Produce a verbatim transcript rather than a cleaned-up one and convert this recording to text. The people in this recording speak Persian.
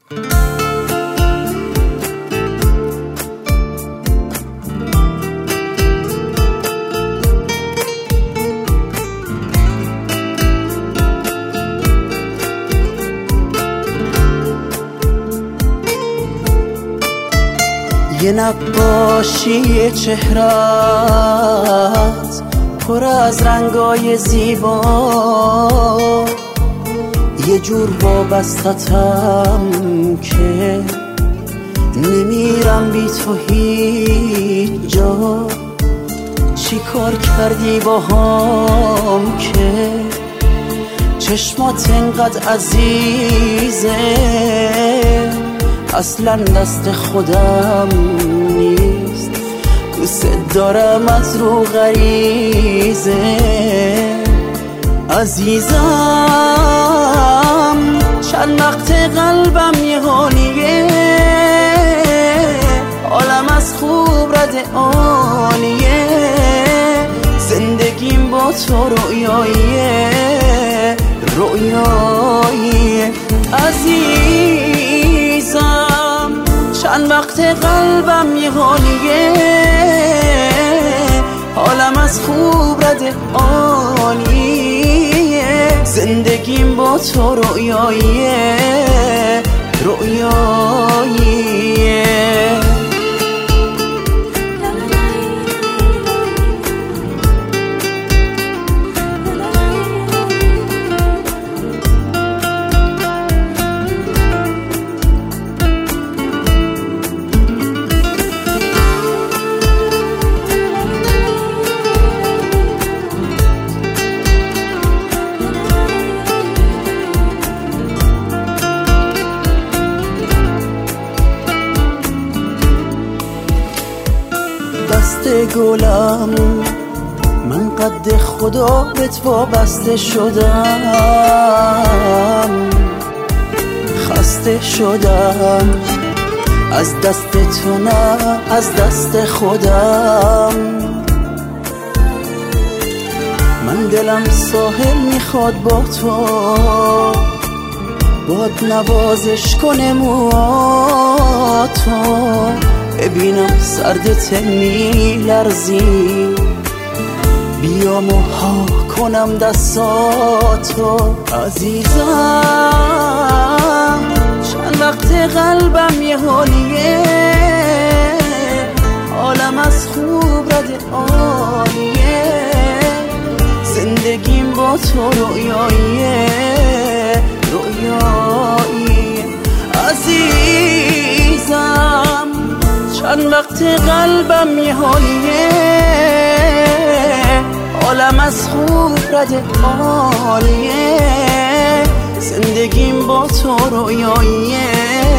یه نقاشی چهرت پر از رنگای زیبا، یه جور وابستتم که نمیرم بی تو هیچ جا. چی کار کردی با هم که چشمات انقدر عزیزه، اصلا دست خودم نیست، دوست دارم از رو غریزه. عزیزم چند وقت قلبم یه حالیه، عالم از خوب رد آنیه، زندگیم با تو رویاییه رویاییه. عزیزم چند وقت قلبم یه حالیه، عالم از خوب رد آنیه، زندگیم با تو رویاییه رویاییه. دست گلم من قد خدا بهت وابسته شدم، خسته شدم از دست تو نه از دست خودم. من دلم ساحل میخواد با تو، باد نوازش کنه موهاتو، ببینم سردت میلرزی، بیام و ها کنم دستاتو. عزیزم چند وقت قلبم یه حالیه، عالم از خوب رد آنیه، زندگیم با تو رویاییه رویاییه. عزیزم چند وقت قلبم یه حالیه، عالم از خوب رد آنیه، زندگیم با تو رویاییه